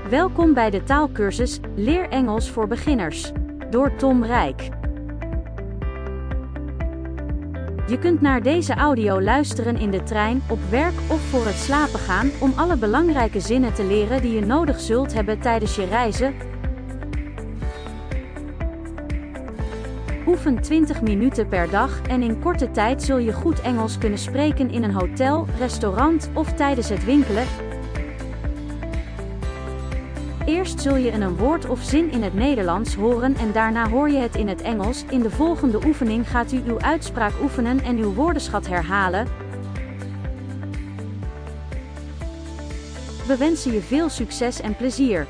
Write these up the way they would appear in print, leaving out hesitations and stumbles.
Welkom bij de taalkursus Leer Engels voor beginners door Tom Rijk. Je kunt naar deze audio luisteren in de trein, op werk of voor het slapen gaan om alle belangrijke zinnen te leren die je nodig zult hebben tijdens je reizen. Oefen 20 minuten per dag en in korte tijd zul je goed Engels kunnen spreken in een hotel, restaurant of tijdens het winkelen. Eerst zul je een woord of zin in het Nederlands horen en daarna hoor je het in het Engels. In de volgende oefening gaat u uw uitspraak oefenen en uw woordenschat herhalen. We wensen je veel succes en plezier.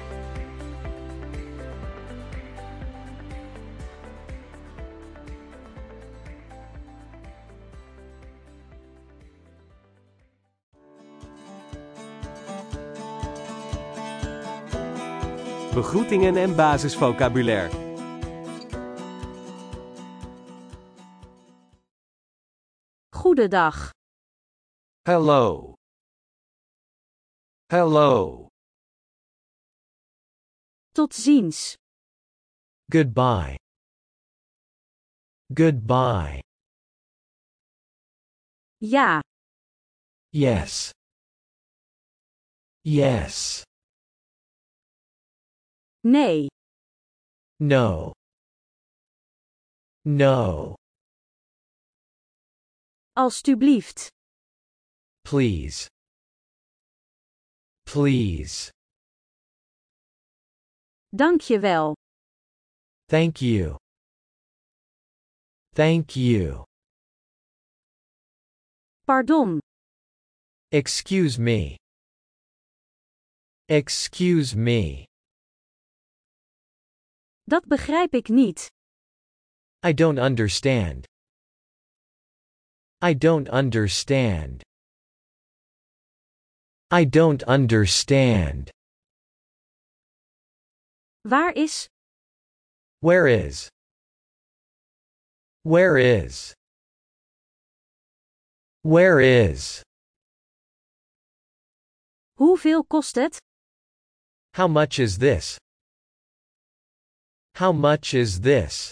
Begroetingen en basisvocabulaire. Goedendag. Hello. Hello. Tot ziens. Goodbye. Goodbye. Ja. Yes. Yes. Nee. No. No. Alstublieft. Please. Please. Dank je wel. Thank you. Thank you. Pardon. Excuse me. Excuse me. Dat begrijp ik niet. I don't understand. I don't understand. I don't understand. Waar is? Where is? Where is? Where is? Hoeveel kost het? How much is this? How much is this?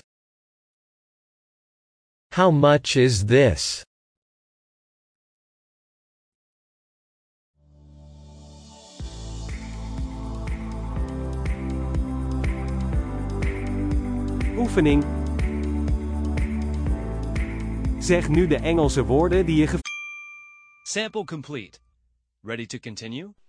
How much is this? Oefening. Zeg nu de Engelse woorden die je Sample complete. Ready to continue?